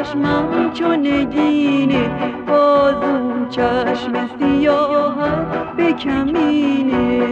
چشمم چون نگینه، باز اون چشم سیاهت به کمینه.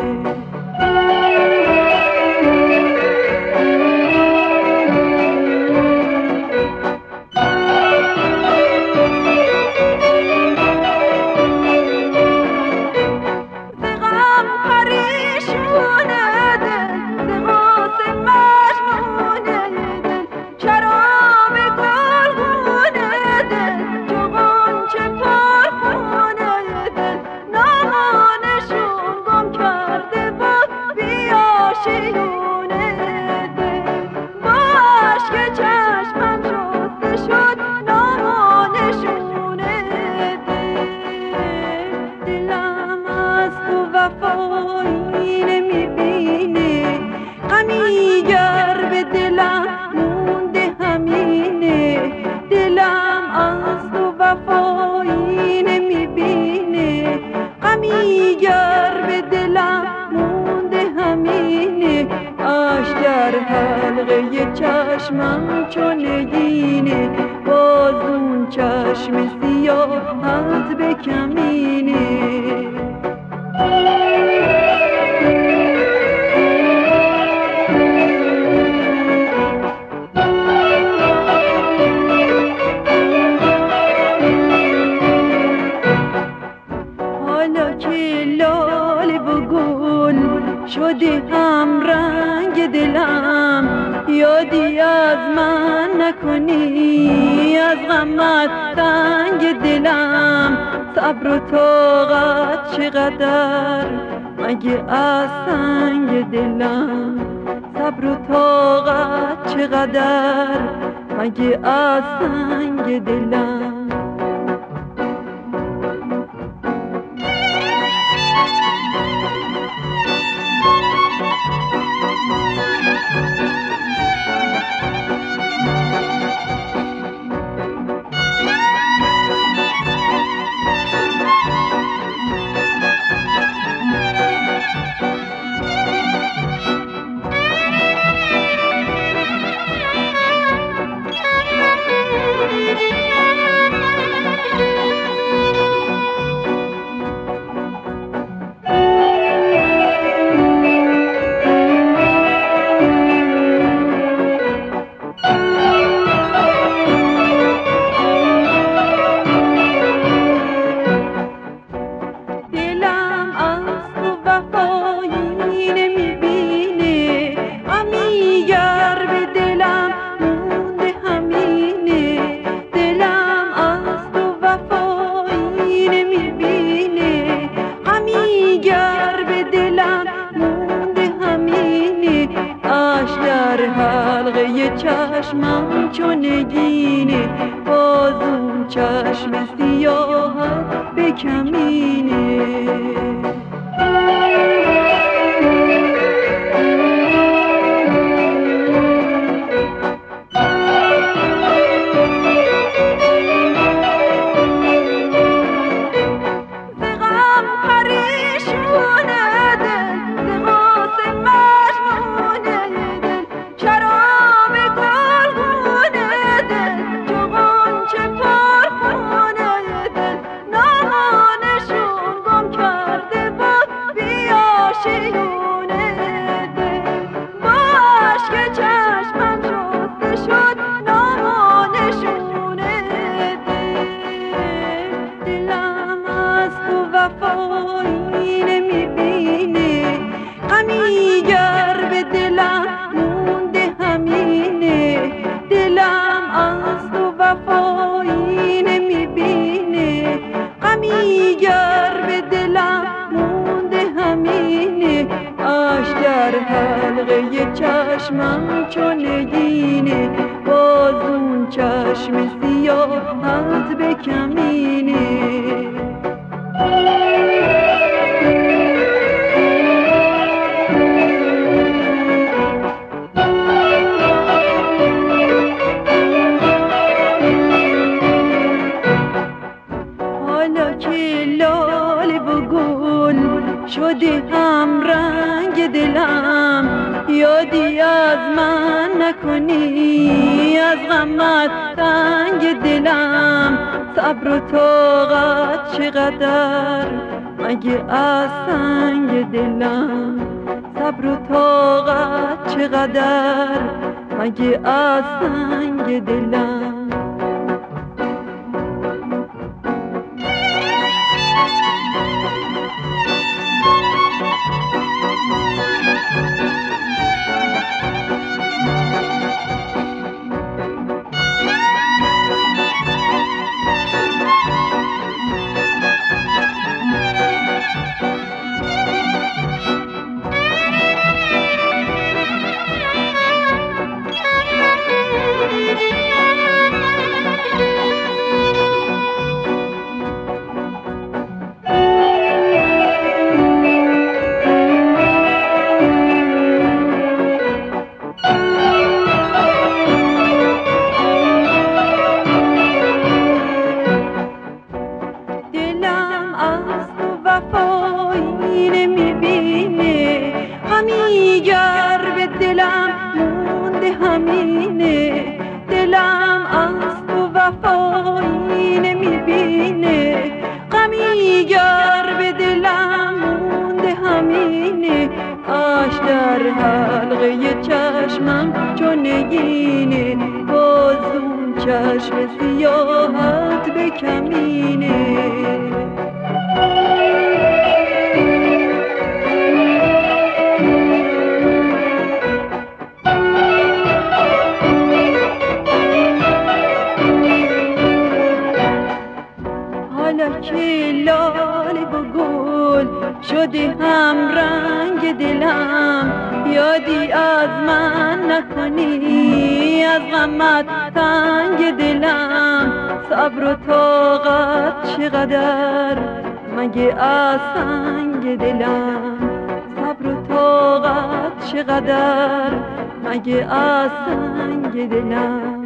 چشمم چون نگینه، باز اون چشم سیاهت به کمینه. حالا که لاله و گل شده هم رنگ دلم، یادی از من نکنی، از غمت تنگ دلم. صبر و طاقت چقدر مگه از سنگ دلم، صبر و طاقت چقدر مگه از سنگ دلم. چشمم چون نگینه، باز اون چشم سیاهت به کمینه. چشمم چون نگینه، باز اون چشم سیاهت به کمینه. حالا که لاله و گل شده هم رنگ دلم، یادی از من نکنی، از غمت تنگ دلم، صبر و طاقت چقدر مگه از سنگ دلم، صبر و طاقت چقدر مگه از سنگ دلم. همیگر به دلم مونده همینه، دلم از تو وفایی نمیبینه، غمیگر به دلم مونده همینه، آش در حلقه چشمم چون نگینه، بازون چشم سیاحت به کمینه. حالا که لاله و گل شده هم رنگ دلم، یادی از من نکنی از غمت تنگ دلم، صبر و طاقت چقدر مگه از سنگ دلم، صبر و طاقت چقدر مگه از سنگ دلم.